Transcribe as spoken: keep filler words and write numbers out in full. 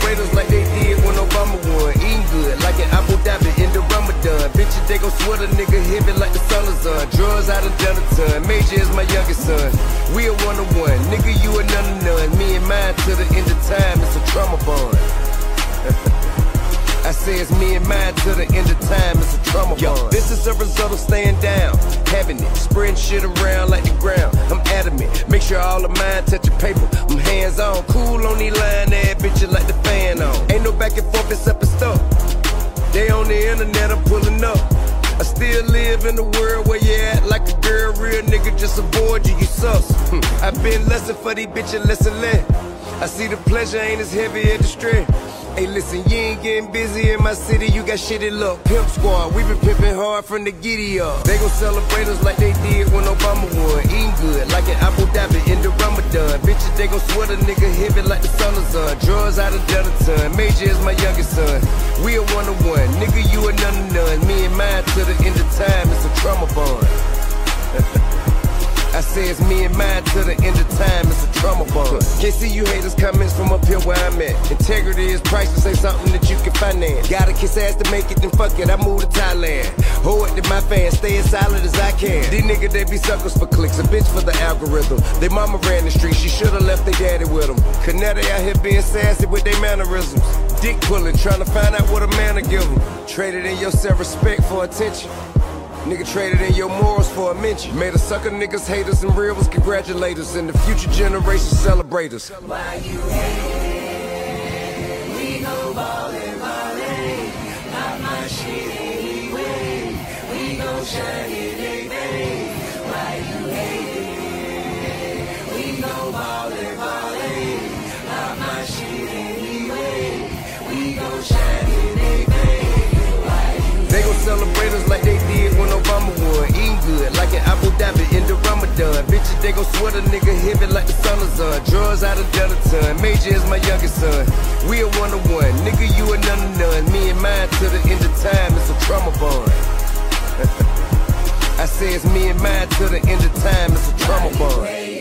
celebrate us like they did when Obama won. Eating good like in Abu Dhabi in the Ramadan. Bitches, they gon' sweat a nigga heavy like the sun is on. Drugs out of done a ton. Major is my youngest son. We a one on one. Nigga, you a none of none. Me and mine to the end of time. It's a trauma bond. I say it's me and mine to the end of time, it's a trauma Yo, bond. This is a result of staying down, having it, spreading shit around like the ground. I'm adamant, make sure all of mine touch the paper. I'm hands on, cool on these line ass bitches like the fan on. Ain't no back and forth, it's up and stuff. They on the internet, I'm pulling up. I still live in the world where you act like a girl, real nigga just avoid you, you sus. Hm. I've been lesson for these bitches, lesson learned. I see the pleasure ain't as heavy as the stress. Hey listen, you ain't getting busy in my city, you got shitty luck. Pimp squad, we been pimping hard from the giddy up. They gon' celebrate us like they did when Obama won. Eating good like in Abu Dhabi in the Ramadan. Bitches, they gon' sweat a nigga heavy like the sun is on. Drugs out of done a ton. Major is my youngest son. We a one on one. Nigga, you a none of none. Me and mine to the end of time, it's a trauma bond. I say it's me and mine to the end of time, it's a trauma bond. Can't see you haters comments from up here where I'm at. Integrity is priceless, ain't something that you can finance. Gotta kiss ass to make it, then fuck it, I move to Thailand. Hold it to my fans, stay as solid as I can. These niggas, they be suckers for clicks, a bitch for the algorithm. They mama ran the street, she should've left their daddy with them. Canetta out here being sassy with their mannerisms. Dick pulling, trying to find out what a man to give them. Traded in your self-respect for attention. Nigga traded in your morals for a mention. Made a sucker niggas haters and real ones congratulate us. And the future generations celebrate us. Why you hate? We go ballin', ballin'. Not my shit anyway. We gon' shine it, baby. Why you hate? We go ballin', ballin'. Not my shit anyway. We gon' shine it, baby. They gon' celebrate us like they did when Obama won. Eating good like in Abu Dhabi in the Ramadan. Bitches, they gon' sweat a nigga heavy like the sun is on. Drugs out of done a ton. Major is my youngest son. We a one on one. Nigga, you a none of none. Me and mine to the end of time, it's a trauma bond. I say it's me and mine to the end of time, it's a trauma bond.